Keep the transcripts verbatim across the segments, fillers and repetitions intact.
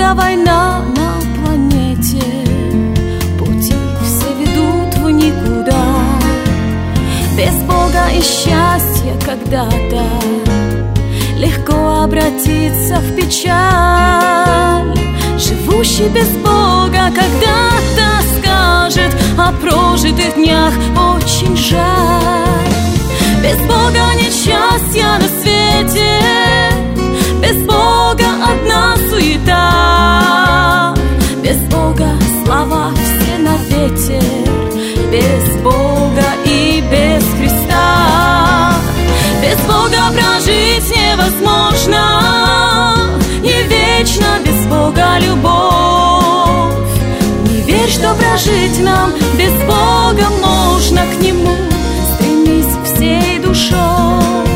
Бога война на планете, пути все ведут в никуда. Без Бога и счастья когда-то легко обратиться в печаль. Живущий без Бога когда-то скажет о прожитых днях очень жаль. Без Бога нет счастья на свете, без Бога одна суета. Без Бога слова все на ветер, без Бога и без Христа. Без Бога прожить невозможно, не вечно без Бога любовь. Не верь, что прожить нам без Бога можно, к Нему стремись всей душой.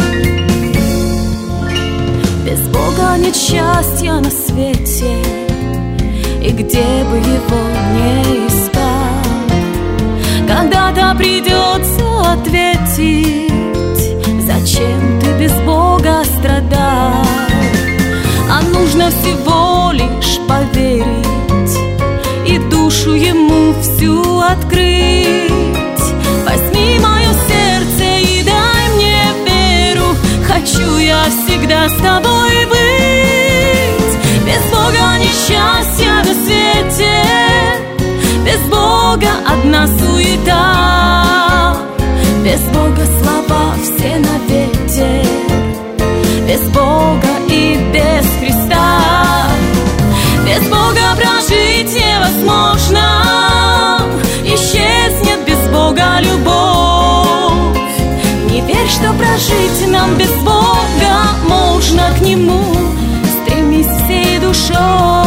Без Бога нет счастья на свете, и где бы его не искал, когда-то придется ответить, зачем ты без Бога страдал. А нужно всего лишь поверить и душу Ему всю открыть. Возьми мое сердце и дай мне веру, хочу я всегда с тобой быть. Без Бога нет счастья на свете, без Бога одна суета. Без Бога слова все на ветер, без Бога и без Христа. Без Бога прожить невозможно, исчезнет без Бога любовь. Не верь, что прожить нам без Бога можно, к Нему стремись всей душой.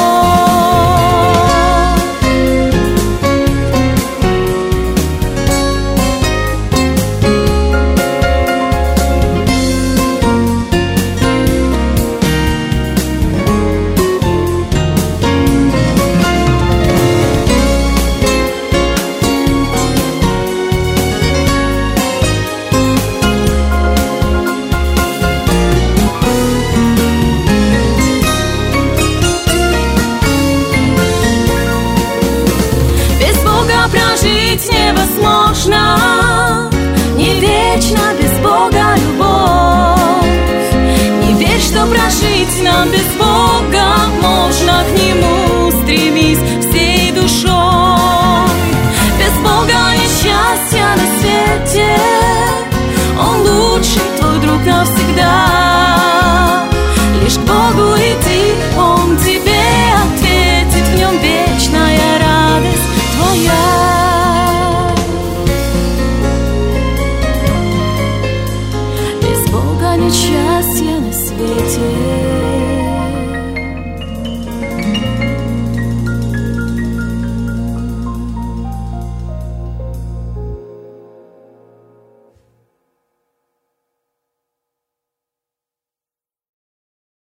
Прожить невозможно, не вечно без Бога любовь. Не верь, что прожить нам без Бога можно, к Нему